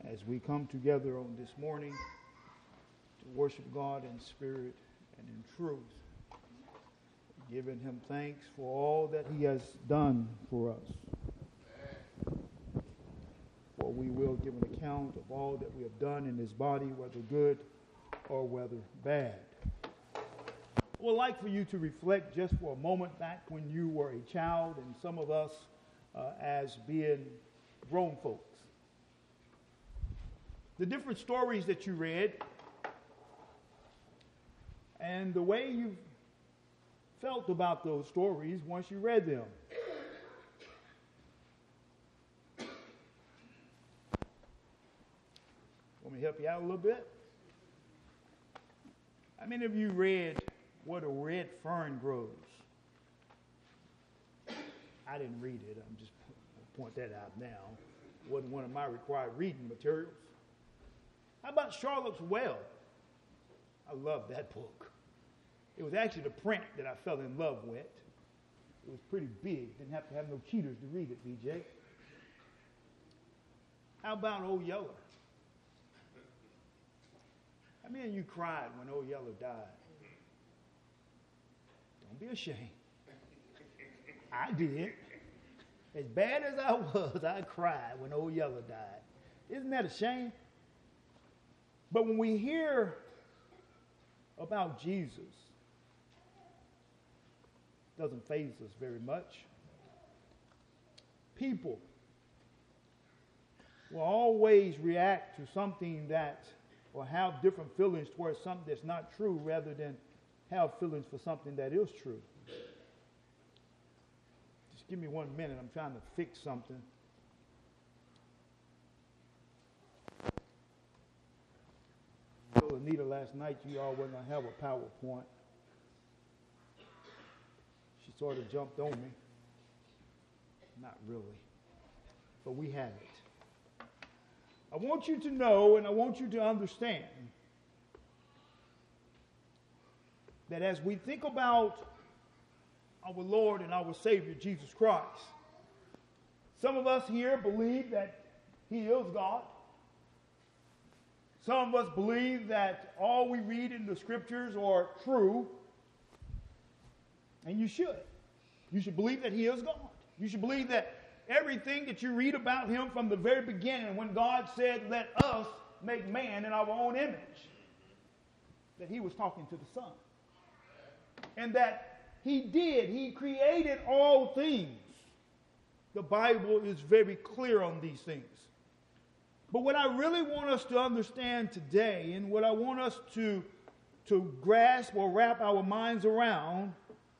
as we come together on this morning to worship God in spirit and in truth, giving him thanks for all that he has done for us. For we will give an account of all that we have done in his body, whether good or whether bad. I would like for you to reflect just for a moment back when you were a child, and some of us as being grown folks. The different stories that you read and the way you felt about those stories once you read them. Want me to help you out a little bit? How many of you read Where the Red Fern Grows? I didn't read it. I'm just point that out now. It wasn't one of my required reading materials. How about Charlotte's Web? I love that book. It was actually the print that I fell in love with. It was pretty big. Didn't have to have no cheaters to read it, BJ. How about Old Yeller? How many of you cried when Old Yeller died? Don't be ashamed. I did. As bad as I was, I cried when Old Yeller died. Isn't that a shame? But when we hear about Jesus, it doesn't faze us very much. People will always react to something that, or have different feelings towards something that's not true rather than have feelings for something that is true. Just give me 1 minute. I'm trying to fix something. I told Anita last night you all weren't going to have a PowerPoint. She sort of jumped on me. Not really. But we have it. I want you to know and I want you to understand that as we think about our Lord and our Savior, Jesus Christ, some of us here believe that he is God. Some of us believe that all we read in the scriptures are true. And you should. You should believe that he is God. You should believe that everything that you read about him from the very beginning, when God said, let us make man in our own image, that he was talking to the Son. And that he did. He created all things. The Bible is very clear on these things. But what I really want us to understand today, and what I want us to grasp or wrap our minds around,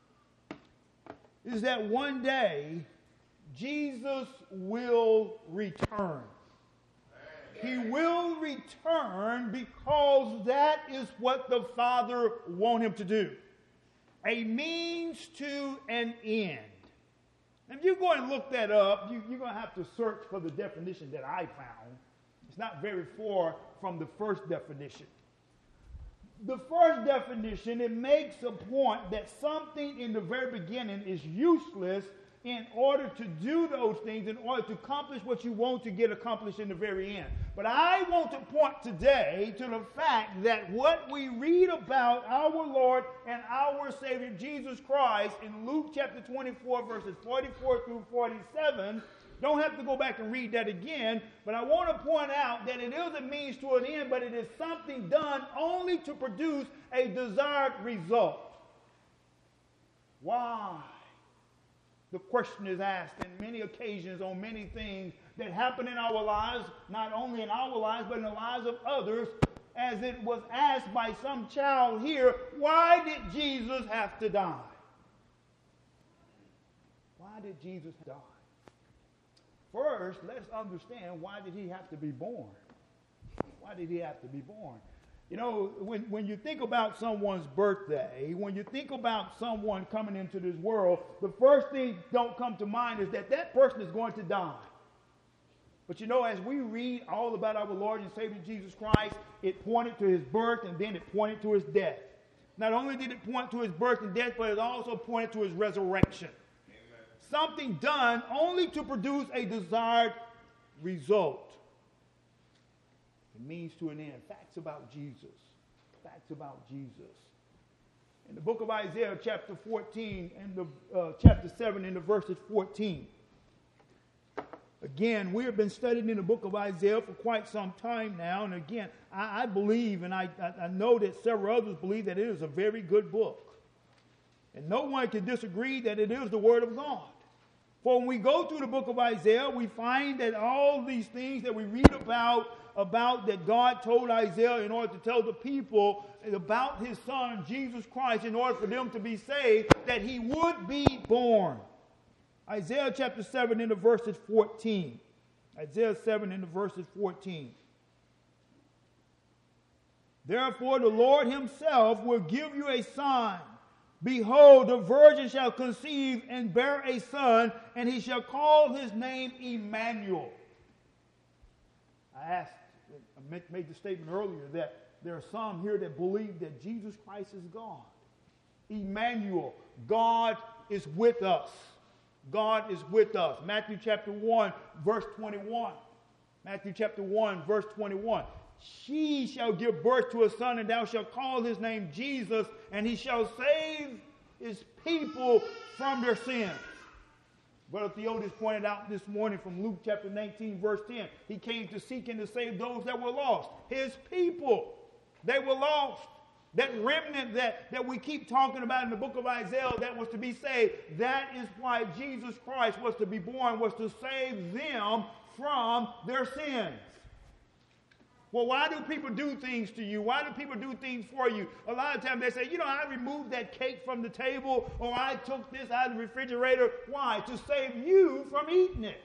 is that one day Jesus will return. He will return because that is what the Father wants him to do. A means to an end. If you go and look that up, you're going to have to search for the definition that I found. It's not very far from the first definition. The first definition, it makes a point that something in the very beginning is useless in order to do those things, in order to accomplish what you want to get accomplished in the very end. But I want to point today to the fact that what we read about our Lord and our Savior Jesus Christ in Luke chapter 24, verses 44 through 47, don't have to go back and read that again, but I want to point out that it is a means to an end, but it is something done only to produce a desired result. Why? The question is asked in many occasions on many things that happen in our lives, not only in our lives, but in the lives of others, as it was asked by some child here, why did Jesus have to die? Why did Jesus die? First, let's understand, why did he have to be born? Why did he have to be born? You know, when you think about someone's birthday, when you think about someone coming into this world, the first thing don't come to mind is that that person is going to die. But you know, as we read all about our Lord and Savior Jesus Christ, it pointed to his birth and then it pointed to his death. Not only did it point to his birth and death, but it also pointed to his resurrection. Amen. Something done only to produce a desired result. It means to an end. Facts about Jesus. Facts about Jesus. In the book of Isaiah, chapter 14, and chapter 7, and the verses 14. Again, we have been studying in the book of Isaiah for quite some time now. And again, I believe, and I know that several others believe, that it is a very good book. And no one can disagree that it is the Word of God. For when we go through the book of Isaiah, we find that all these things that we read about that God told Isaiah in order to tell the people about his son, Jesus Christ, in order for them to be saved, that he would be born. Isaiah chapter 7 in the verses 14. Isaiah 7 in the verses 14. Therefore the Lord himself will give you a sign. Behold, the virgin shall conceive and bear a son, and he shall call his name Emmanuel. I made the statement earlier that there are some here that believe that Jesus Christ is God. Emmanuel, God is with us. God is with us. Matthew chapter 1, verse 21. Matthew chapter 1, verse 21. She shall give birth to a son, and thou shalt call his name Jesus, and he shall save his people from their sins. Brother Theotis pointed out this morning from Luke chapter 19, verse 10. He came to seek and to save those that were lost. His people, they were lost. That remnant that we keep talking about in the book of Isaiah that was to be saved, that is why Jesus Christ was to be born, was to save them from their sins. Well, why do people do things to you? Why do people do things for you? A lot of times they say, I removed that cake from the table, or I took this out of the refrigerator. Why? To save you from eating it.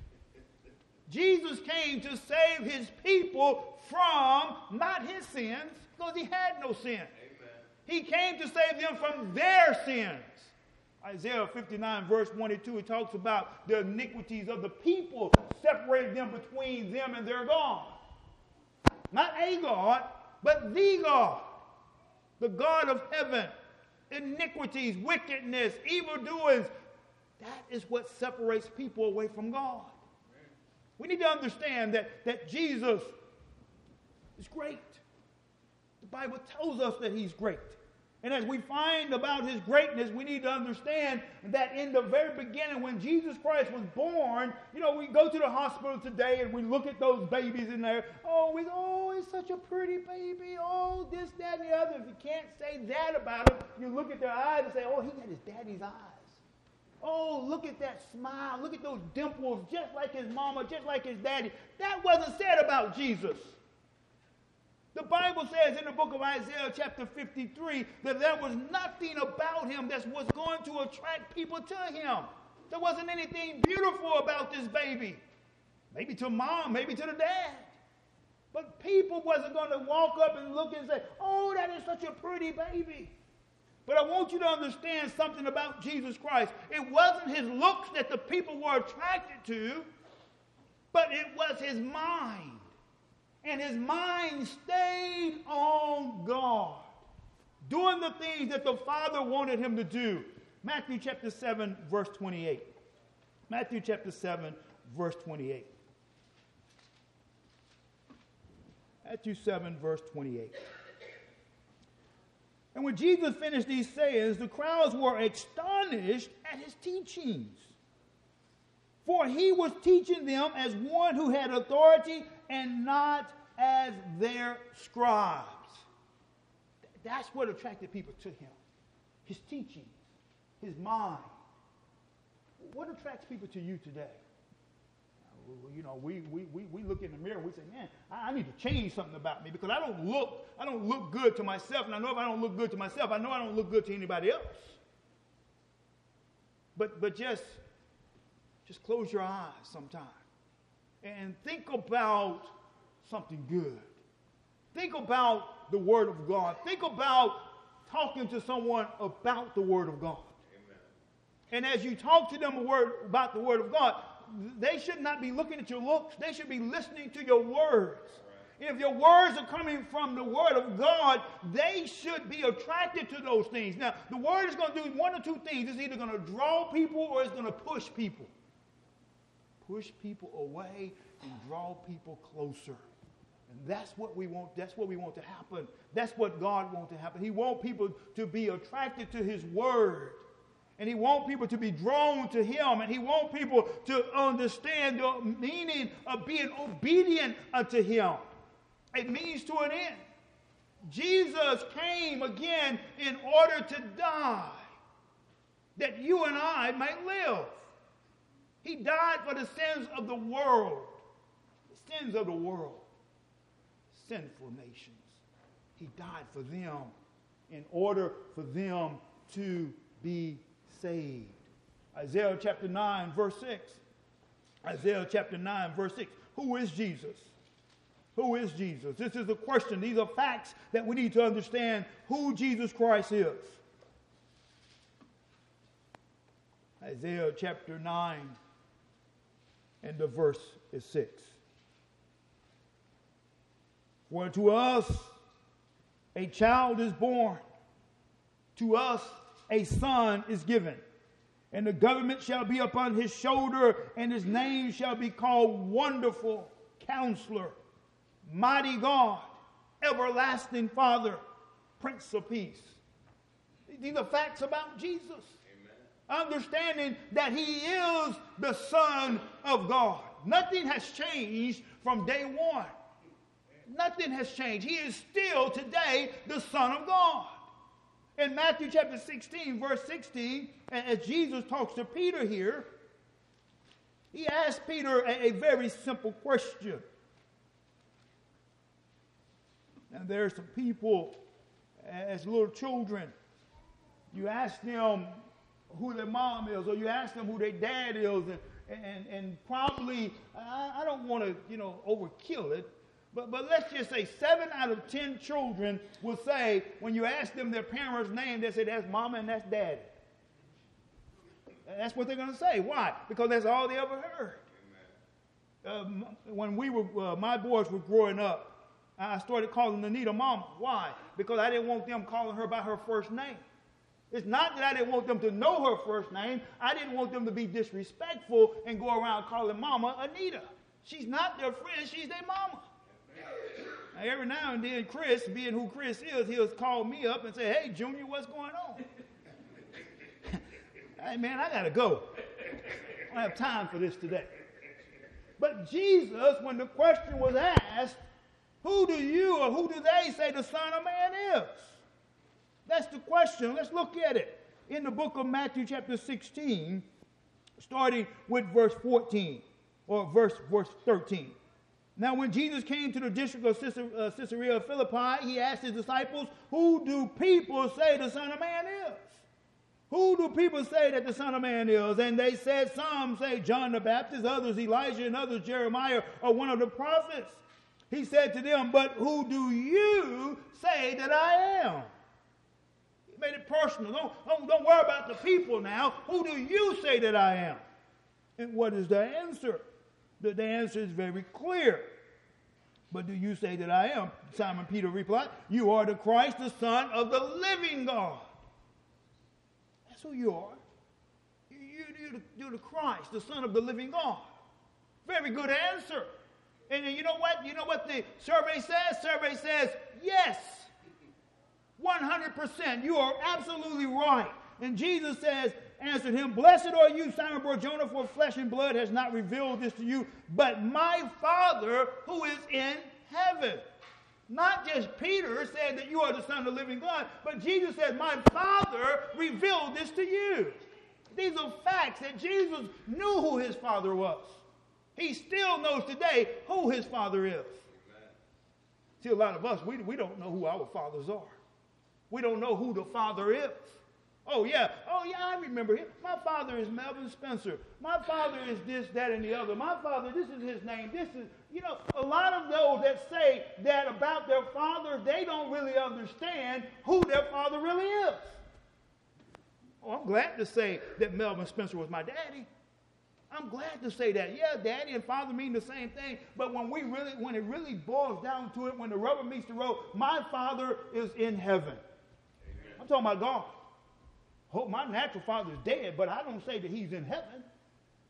Jesus came to save his people from not his sins, because he had no sin. Amen. He came to save them from their sins. Isaiah 59 verse 22, it talks about the iniquities of the people separated them between them and their God. Not a God, but the God. The God of heaven. Iniquities, wickedness, evildoings. That is what separates people away from God. We need to understand that Jesus is great. The Bible tells us that he's great. And as we find about his greatness, we need to understand that in the very beginning, when Jesus Christ was born, we go to the hospital today and we look at those babies in there. Oh, he's such a pretty baby. Oh, this, that, and the other. If you can't say that about him, you look at their eyes and say, oh, he got his daddy's eyes. Oh, look at that smile. Look at those dimples, just like his mama, just like his daddy. That wasn't said about Jesus. The Bible says in the book of Isaiah chapter 53 that there was nothing about him that was going to attract people to him. There wasn't anything beautiful about this baby. Maybe to mom, maybe to the dad. But people wasn't going to walk up and look and say, oh, that is such a pretty baby. But I want you to understand something about Jesus Christ. It wasn't his looks that the people were attracted to, but it was his mind. And his mind stayed on God, doing the things that the Father wanted him to do. Matthew chapter 7, verse 28. Matthew chapter 7, verse 28. Matthew 7, verse 28. And when Jesus finished these sayings, the crowds were astonished at his teachings. For he was teaching them as one who had authority and not as their scribes. That's what attracted people to him. His teachings, his mind. What attracts people to you today? We look in the mirror and we say, man, I need to change something about me because I don't look good to myself. And I know if I don't look good to myself, I know I don't look good to anybody else. But just close your eyes sometime and think about something good. Think about the Word of God. Think about talking to someone about the Word of God. Amen. And as you talk to them about the Word of God, they should not be looking at your looks. They should be listening to your words. Right. If your words are coming from the Word of God, they should be attracted to those things. Now, the Word is going to do one or two things. It's either going to draw people or it's going to push people. Push people away and draw people closer. And that's what we want. That's what we want to happen. That's what God wants to happen. He wants people to be attracted to his word. And he wants people to be drawn to him. And he wants people to understand the meaning of being obedient unto him. It means to an end. Jesus came again in order to die, that you and I might live. He died for the sins of the world. The sins of the world. Sinful nations. He died for them in order for them to be saved. Isaiah chapter 9, verse 6. Isaiah chapter 9, verse 6. Who is Jesus? Who is Jesus? This is the question. These are facts that we need to understand who Jesus Christ is. Isaiah chapter 9 and the verse is 6. For to us a child is born, to us a son is given, and the government shall be upon his shoulder, and his name shall be called Wonderful Counselor, Mighty God, Everlasting Father, Prince of Peace. These are facts about Jesus. Amen. Understanding that he is the Son of God. Nothing has changed from day one. Nothing has changed. He is still today the Son of God. In Matthew chapter 16, verse 16, as Jesus talks to Peter here, he asks Peter a very simple question. And there are some people, as little children, you ask them who their mom is, or you ask them who their dad is, and probably, I don't want to, overkill it, but let's just say 7 out of 10 children will say, when you ask them their parents' name, they say that's mama and that's daddy. That's what they're going to say. Why? Because that's all they ever heard. When my boys were growing up, I started calling Anita mama. Why? Because I didn't want them calling her by her first name. It's not that I didn't want them to know her first name. I didn't want them to be disrespectful and go around calling mama Anita. She's not their friend. She's their mama. Now, every now and then, Chris, being who Chris is, he'll call me up and say, hey, Junior, what's going on? Hey, man, I got to go. I don't have time for this today. But Jesus, when the question was asked, who do you or who do they say the Son of Man is? That's the question. Let's look at it. In the book of Matthew chapter 16, starting with verse 14, or verse 13. Now when Jesus came to the district of Caesarea Philippi, he asked his disciples, who do people say the Son of Man is? Who do people say that the Son of Man is? And they said, some say John the Baptist, others Elijah, and others Jeremiah, or one of the prophets. He said to them, but who do you say that I am? He made it personal. Don't worry about the people now. Who do you say that I am? And what is the answer? The answer is very clear. But do you say that I am? Simon Peter replied, you are the Christ, the Son of the living God. That's who you are. You're the Christ, the Son of the living God. Very good answer. And you know what? You know what the survey says? Survey says, yes, 100%. You are absolutely right. And Jesus answered him, blessed are you, Simon Bar-Jonah, for flesh and blood has not revealed this to you, but my Father who is in heaven. Not just Peter said that you are the Son of the living God, but Jesus said, my Father revealed this to you. These are facts that Jesus knew who his Father was. He still knows today who his Father is. Amen. See, a lot of us, we don't know who our fathers are. We don't know who the Father is. Oh, yeah, I remember him. My father is Melvin Spencer. My father is this, that, and the other. My father, this is his name. This is, a lot of those that say that about their father, they don't really understand who their father really is. Oh, I'm glad to say that Melvin Spencer was my daddy. I'm glad to say that. Yeah, daddy and father mean the same thing. But when it really boils down to it, when the rubber meets the road, my Father is in heaven. Amen. I'm talking about God. Oh, my natural father is dead, but I don't say that he's in heaven.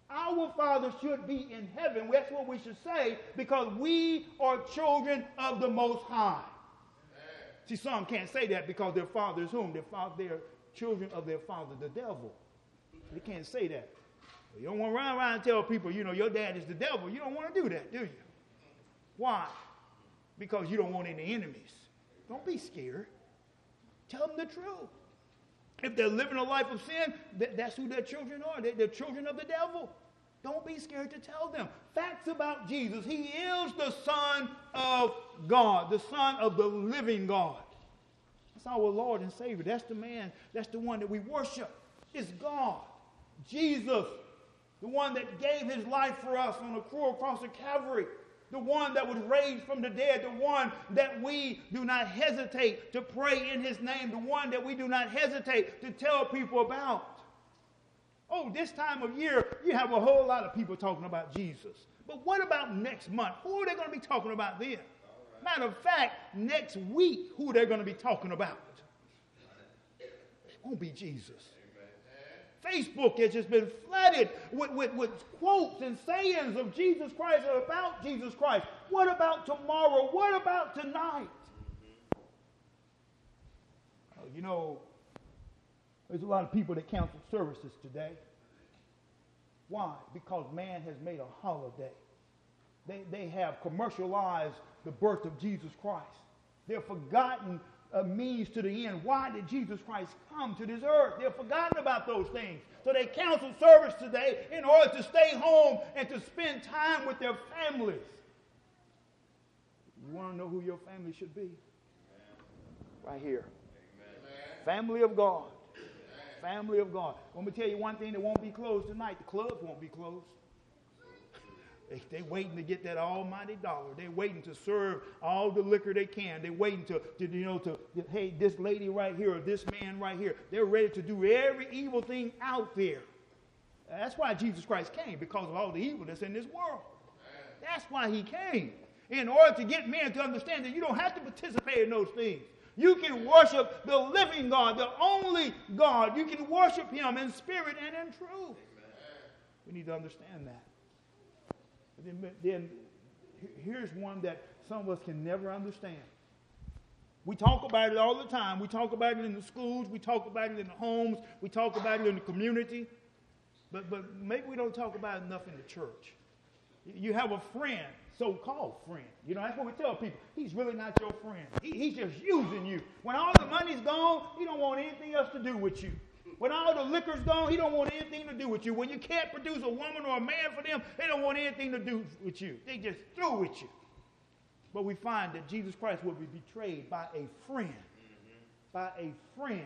Our Father should be in heaven. That's what we should say, because we are children of the Most High. See, some can't say that because their father is whom? They're children of their father, the devil. They can't say that. You don't want to run around and tell people, your dad is the devil. You don't want to do that, do you? Why? Because you don't want any enemies. Don't be scared. Tell them the truth. If they're living a life of sin, that's who their children are. They're children of the devil. Don't be scared to tell them. Facts about Jesus. He is the Son of God, the Son of the living God. That's our Lord and Savior. That's the man, that's the one that we worship. It's God. Jesus, the one that gave his life for us on the cross of Calvary. The one that was raised from the dead, the one that we do not hesitate to pray in his name, the one that we do not hesitate to tell people about. Oh, this time of year, you have a whole lot of people talking about Jesus. But what about next month? Who are they going to be talking about then? Matter of fact, next week, who they're going to be talking about? It won't be Jesus. Facebook has just been flooded with quotes and sayings of Jesus Christ or about Jesus Christ. What about tomorrow? What about tonight? There's a lot of people that cancel services today. Why? Because man has made a holiday. They have commercialized the birth of Jesus Christ. They've forgotten a means to the end. Why did Jesus Christ come to this earth? They've forgotten about those things. So they cancel service today in order to stay home and to spend time with their families. You want to know who your family should be? Right here. Family of God. Family of God. Let me tell you one thing that won't be closed tonight. The clubs won't be closed. They're waiting to get that almighty dollar. They're waiting to serve all the liquor they can. They're waiting to hey, this lady right here or this man right here. They're ready to do every evil thing out there. That's why Jesus Christ came, because of all the evil that's in this world. That's why he came. In order to get men to understand that you don't have to participate in those things. You can worship the living God, the only God. You can worship him in spirit and in truth. We need to understand that. Then here's one that some of us can never understand. We talk about it all the time. We talk about it in the schools. We talk about it in the homes. We talk about it in the community. But maybe we don't talk about it enough in the church. You have a friend, so-called friend. That's what we tell people. He's really not your friend. He's just using you. When all the money's gone, he don't want anything else to do with you. When all the liquor's gone, he don't want anything to do with you. When you can't produce a woman or a man for them, they don't want anything to do with you. They just through with you. But we find that Jesus Christ will be betrayed by a friend. By a friend.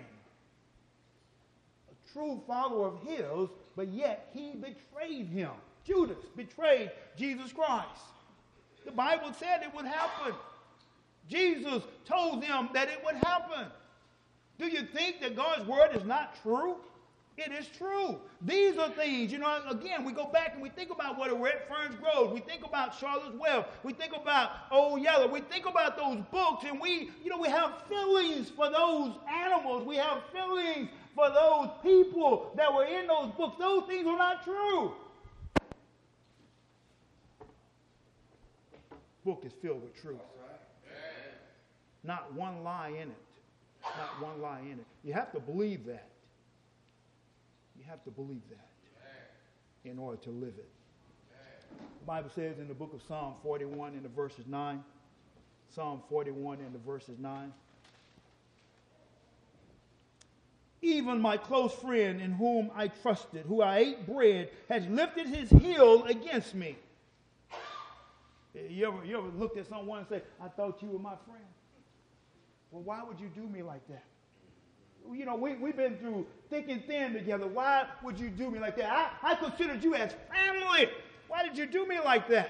A true follower of his, but yet he betrayed him. Judas betrayed Jesus Christ. The Bible said it would happen. Jesus told them that it would happen. Do you think that God's word is not true? It is true. These are things, again, we go back and we think about what a red ferns grows. We think about Charlotte's Web. We think about Old Yeller. We think about those books, and we have feelings for those animals. We have feelings for those people that were in those books. Those things are not true. The book is filled with truth. Not one lie in it. Not one lie in it. You have to believe that. You have to believe that in order to live it. The Bible says in the book of Psalm 41 in the verses 9. Psalm 41 in the verses 9. Even my close friend in whom I trusted, who I ate bread, has lifted his heel against me. You ever looked at someone and say, I thought you were my friend? Well, why would you do me like that? We've been through thick and thin together. Why would you do me like that? I considered you as family. Why did you do me like that?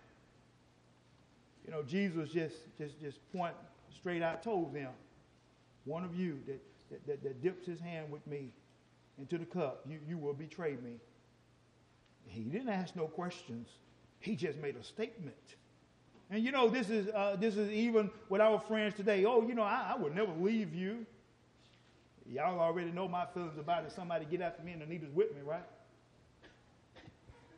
Jesus just point straight out told them, one of you that dips his hand with me into the cup, you will betray me. He didn't ask no questions. He just made a statement. And this is even with our friends today. Oh, I would never leave you. Y'all already know my feelings about it. Somebody get after me and the needles whip me, right?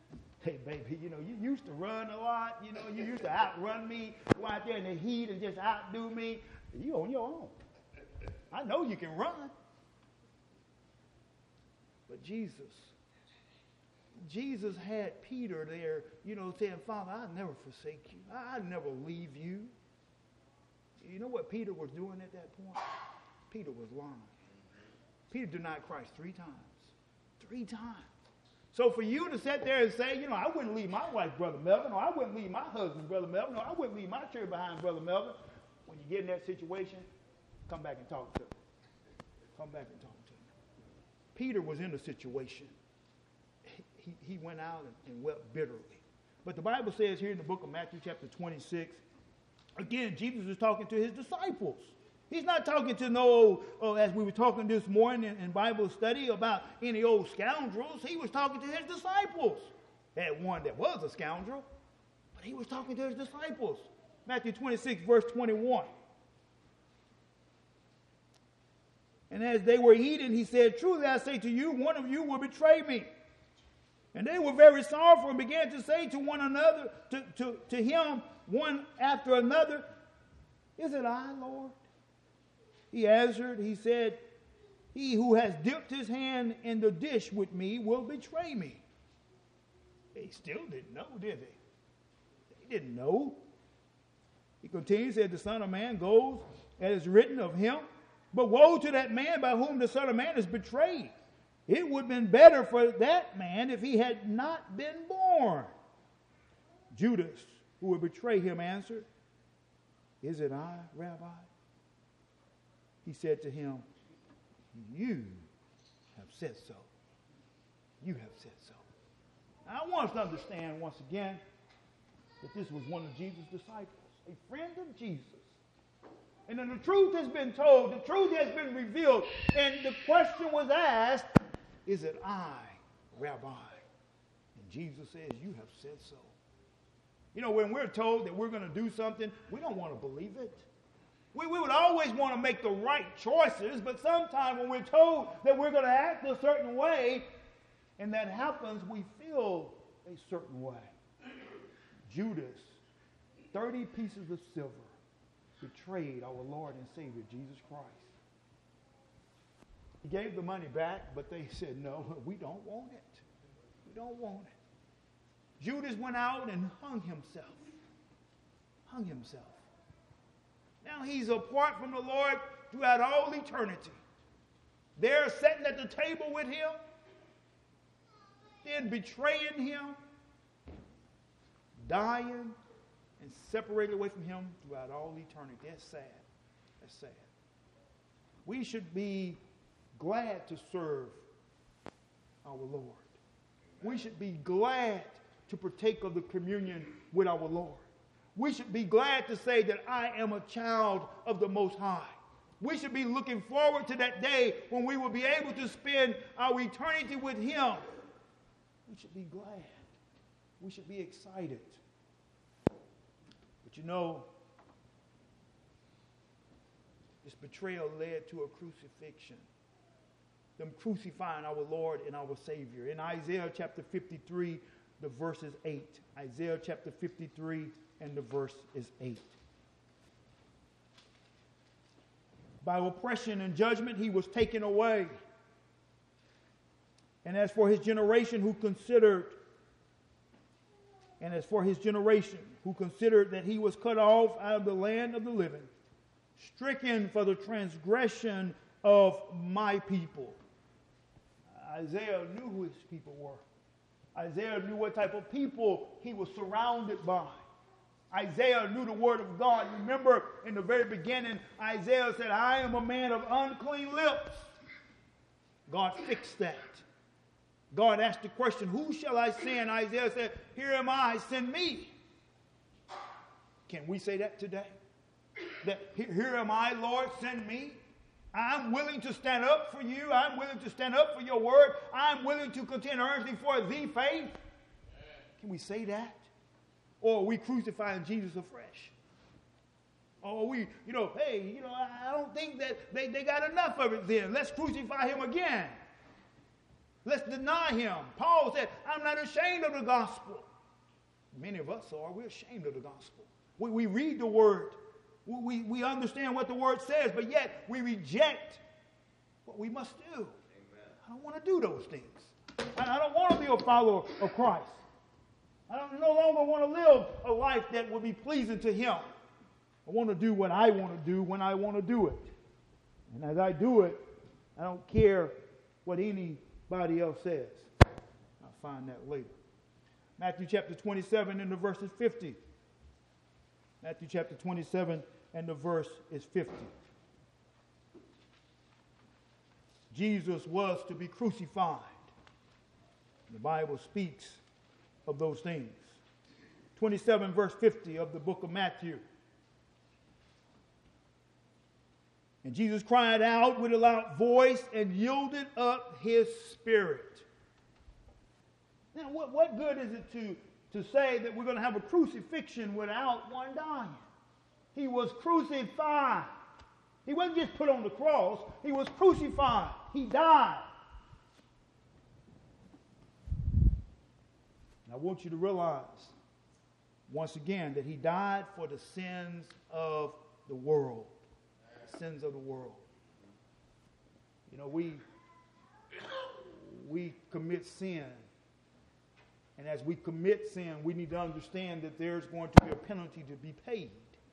Hey, baby, you used to run a lot. You used to outrun me, go out there in the heat and just outdo me. You on your own. I know you can run. But Jesus had Peter there, saying, Father, I'll never forsake you. I'll never leave you. You know what Peter was doing at that point? Peter was lying. Peter denied Christ 3 times. 3 times. So for you to sit there and say, I wouldn't leave my wife, Brother Melvin, or I wouldn't leave my husband, Brother Melvin, or I wouldn't leave my church behind, Brother Melvin, when you get in that situation, come back and talk to him. Come back and talk to him. Peter was in a situation. He went out and wept bitterly. But the Bible says here in the book of Matthew chapter 26, again, Jesus is talking to his disciples. He's not talking to as we were talking this morning in Bible study about any old scoundrels. He was talking to his disciples. Had one that was a scoundrel, but he was talking to his disciples. Matthew 26, verse 21. And as they were eating, he said, truly I say to you, one of you will betray me. And they were very sorrowful and began to say to one another, to him, one after another, is it I, Lord? He answered, he said, he who has dipped his hand in the dish with me will betray me. They still didn't know, did they? They didn't know. He continued, said, the Son of Man goes as is written of him. But woe to that man by whom the Son of Man is betrayed. It would have been better for that man if he had not been born. Judas, who would betray him, answered, is it I, Rabbi? He said to him, you have said so. You have said so. Now, I want us to understand once again that this was one of Jesus' disciples, a friend of Jesus. And then the truth has been told, the truth has been revealed, and the question was asked, is it I, Rabbi? And Jesus says, you have said so. When we're told that we're going to do something, we don't want to believe it. We would always want to make the right choices, but sometimes when we're told that we're going to act a certain way, and that happens, we feel a certain way. Judas, 30 pieces of silver, betrayed our Lord and Savior, Jesus Christ. He gave the money back, but they said, no, we don't want it. We don't want it. Judas went out and hung himself. Hung himself. Now he's apart from the Lord throughout all eternity. They're sitting at the table with him, then betraying him, dying, and separated away from him throughout all eternity. That's sad. That's sad. We should be glad to serve our Lord. We should be glad to partake of the communion with our Lord. We should be glad to say that I am a child of the Most High. We should be looking forward to that day when we will be able to spend our eternity with him. We should be glad. We should be excited. But this betrayal led to a crucifixion. Them crucifying our Lord and our Savior. In Isaiah chapter 53, the verse is 8. Isaiah chapter 53 and the verse is 8. By oppression and judgment he was taken away. And as for his generation who considered that he was cut off out of the land of the living, stricken for the transgression of my people. Isaiah knew who his people were. Isaiah knew what type of people he was surrounded by. Isaiah knew the word of God. Remember, in the very beginning, Isaiah said, I am a man of unclean lips. God fixed that. God asked the question, who shall I send? Isaiah said, here am I, send me. Can we say that today? That here am I, Lord, send me. I'm willing to stand up for you. I'm willing to stand up for your word. I'm willing to contend earnestly for thee faith. Can we say that? Or are we crucifying Jesus afresh? Or are we, I don't think that they got enough of it then. Let's crucify him again. Let's deny him. Paul said, I'm not ashamed of the gospel. Many of us are. We're ashamed of the gospel. We read the word. We understand what the word says, but yet we reject what we must do. Amen. I don't want to do those things. I don't want to be a follower of Christ. I no longer want to live a life that will be pleasing to him. I want to do what I want to do when I want to do it. And as I do it, I don't care what anybody else says. I'll find that later. Matthew chapter 27 and the verse is 50. Matthew chapter 27 and the verse is 50. Jesus was to be crucified. The Bible speaks of those things. 27 verse 50 of the book of Matthew. And Jesus cried out with a loud voice and yielded up his spirit. Now, what good is it to say that we're going to have a crucifixion without one dying? He was crucified. He wasn't just put on the cross. He was crucified. He died. And I want you to realize, once again, that he died for the sins of the world. The sins of the world. You know, we commit sin. And as we commit sin, we need to understand that there's going to be a penalty to be paid.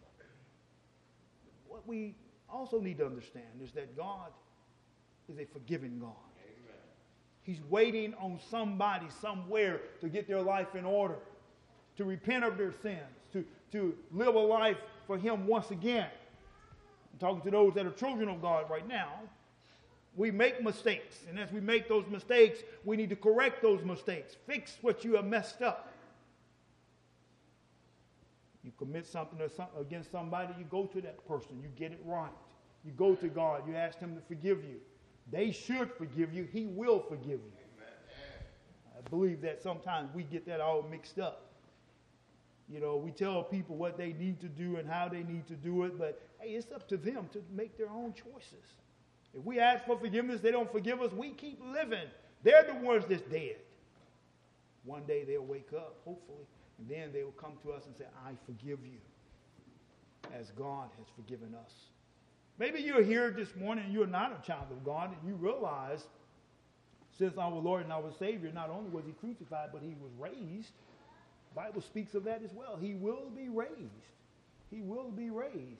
What we also need to understand is that God is a forgiving God. Amen. He's waiting on somebody somewhere to get their life in order, to repent of their sins, to live a life for him once again. I'm talking to those that are children of God right now. We make mistakes, and as we make those mistakes, we need to correct those mistakes. Fix what you have messed up. You commit something against somebody, you go to that person, you get it right. You go to God, you ask him to forgive you. They should forgive you. He will forgive you. Amen. I believe that sometimes we get that all mixed up. You know, we tell people what they need to do and how they need to do it, but hey, it's up to them to make their own choices. If we ask for forgiveness, they don't forgive us, we keep living. They're the ones that's dead. One day they'll wake up, hopefully, and then they will come to us and say, I forgive you, as God has forgiven us. Maybe you're here this morning and you're not a child of God, and you realize, since our Lord and our Savior, not only was he crucified, but he was raised. The Bible speaks of that as well. He will be raised. He will be raised.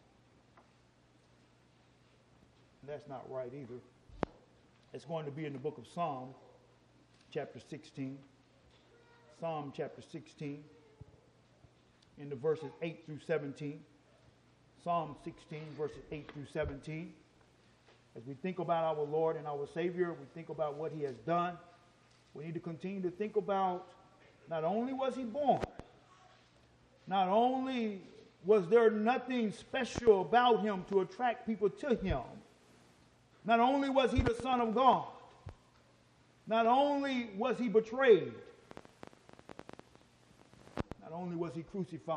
That's not right either. It's going to be in the book of Psalm, chapter 16. Psalm chapter 16, in the verses 8 through 17. Psalm 16, verses 8 through 17. As we think about our Lord and our Savior, we think about what he has done. We need to continue to think about, not only was he born, not only was there nothing special about him to attract people to him, not only was he the Son of God, not only was he betrayed, not only was he crucified,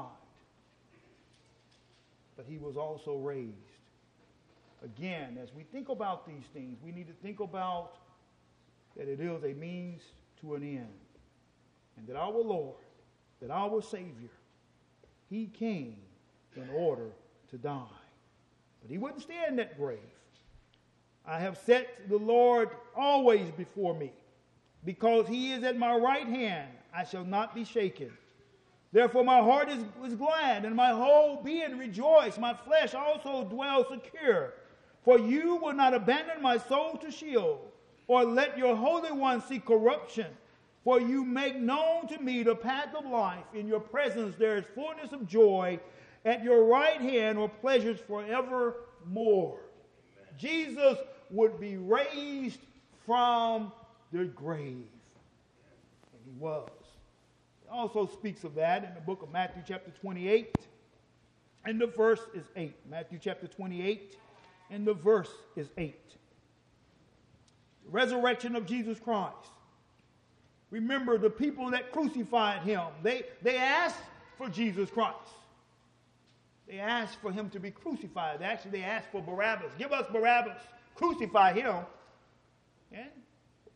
but he was also raised. Again, as we think about these things, we need to think about that it is a means to an end. And that our Lord, that our Savior, he came in order to die. But he wouldn't stay in that grave. I have set the Lord always before me. Because he is at my right hand, I shall not be shaken. Therefore my heart is glad, and my whole being rejoice. My flesh also dwells secure. For you will not abandon my soul to Sheol, or let your Holy One see corruption. For you make known to me the path of life. In your presence there is fullness of joy. At your right hand are pleasures forevermore. Jesus would be raised from the grave. And he was. It also speaks of that in the book of Matthew chapter 28. And the verse is 8. Matthew chapter 28 and the verse is 8. The resurrection of Jesus Christ. Remember the people that crucified him. They asked for Jesus Christ. They asked for him to be crucified. Actually, they asked for Barabbas. Give us Barabbas. Crucify him. And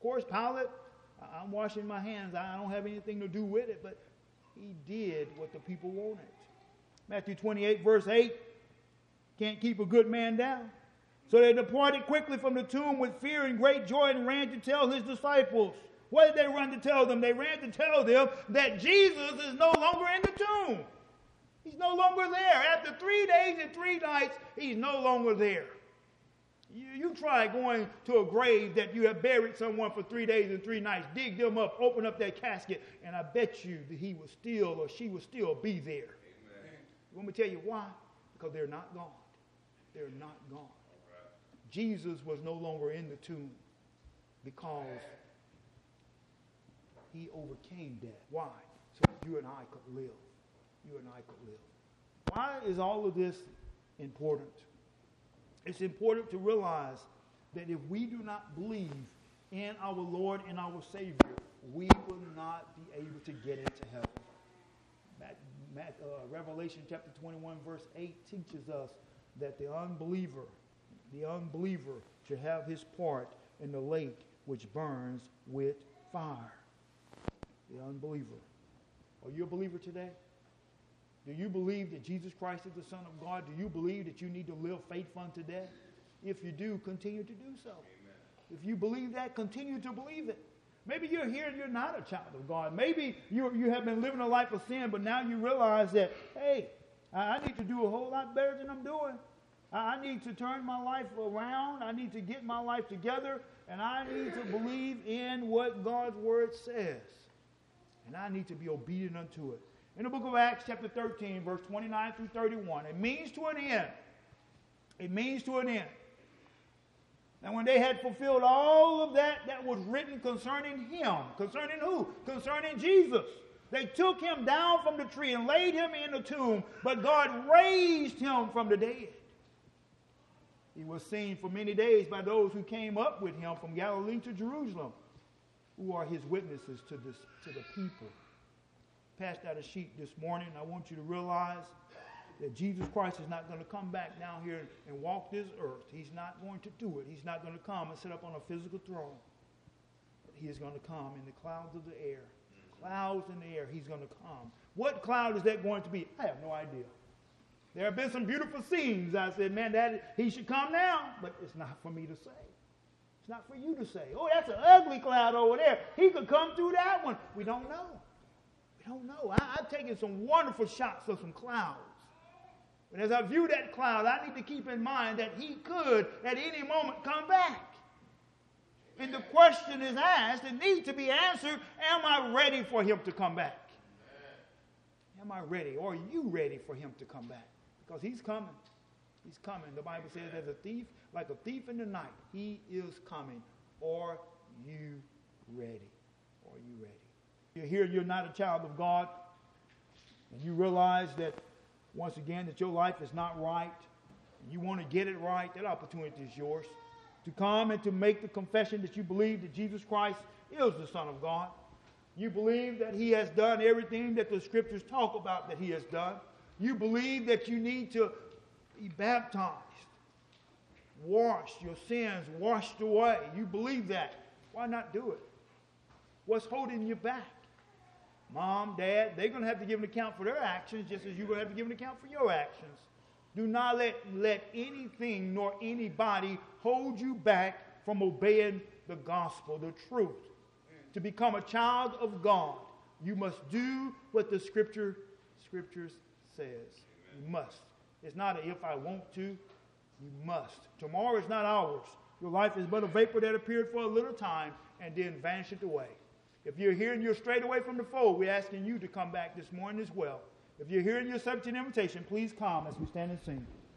course, Pilate, I'm washing my hands. I don't have anything to do with it, but he did what the people wanted. Matthew 28, verse 8, can't keep a good man down. So they departed quickly from the tomb with fear and great joy and ran to tell his disciples. What did they run to tell them? They ran to tell them that Jesus is no longer in the tomb. He's no longer there. After 3 days and 3 nights, he's no longer there. You try going to a grave that you have buried someone for 3 days and 3 nights, dig them up, open up that casket, and I bet you that he will still or she will still be there. Amen. Let me tell you why? Because they're not gone. They're not gone. Right. Jesus was no longer in the tomb because he overcame death. Why? So you and I could live. You and I could live. Why is all of this important? It's important to realize that if we do not believe in our Lord and our Savior, we will not be able to get into heaven. Revelation chapter 21, verse 8 teaches us that the unbeliever should have his part in the lake which burns with fire. The unbeliever. Are you a believer today? Do you believe that Jesus Christ is the Son of God? Do you believe that you need to live faithful unto death? If you do, continue to do so. Amen. If you believe that, continue to believe it. Maybe you're here and you're not a child of God. Maybe you have been living a life of sin, but now you realize that, hey, I need to do a whole lot better than I'm doing. I need to turn my life around. I need to get my life together, and I need to believe in what God's Word says. And I need to be obedient unto it. In the book of Acts, chapter 13, verse 29 through 31, it means to an end. It means to an end. And when they had fulfilled all of that was written concerning him, concerning who? Concerning Jesus. They took him down from the tree and laid him in the tomb, but God raised him from the dead. He was seen for many days by those who came up with him from Galilee to Jerusalem, who are his witnesses to the people. Passed out a sheet this morning. I want you to realize that Jesus Christ is not going to come back down here and walk this earth. He's not going to do it. He's not going to come and sit up on a physical throne. But he is going to come in the clouds of the air. Clouds in the air. He's going to come. What cloud is that going to be? I have no idea. There have been some beautiful scenes. I said, man, he should come now. But it's not for me to say. It's not for you to say. Oh, that's an ugly cloud over there. He could come through that one. We don't know. We don't know. I've taken some wonderful shots of some clouds. But as I view that cloud, I need to keep in mind that he could at any moment come back. And the question is asked, it needs to be answered, am I ready for him to come back? Am I ready? Or are you ready for him to come back? Because he's coming. He's coming. The Bible says as a thief, like a thief in the night, he is coming. Are you ready? Are you ready? You're here, you're not a child of God, and you realize that, once again, that your life is not right, and you want to get it right, that opportunity is yours. To come and to make the confession that you believe that Jesus Christ is the Son of God. You believe that he has done everything that the Scriptures talk about that he has done. You believe that you need to be baptized, washed, your sins washed away. You believe that. Why not do it? What's holding you back? Mom, Dad, they're going to have to give an account for their actions just as you're going to have to give an account for your actions. Do not let anything nor anybody hold you back from obeying the gospel, the truth. To become a child of God, you must do what the scriptures says. You must. It's not a if I want to. You must. Tomorrow is not ours. Your life is but a vapor that appeared for a little time and then vanisheth away. If you're here and you're strayed away from the fold, we're asking you to come back this morning as well. If you're here and you're subject to an invitation, please come as we stand and sing.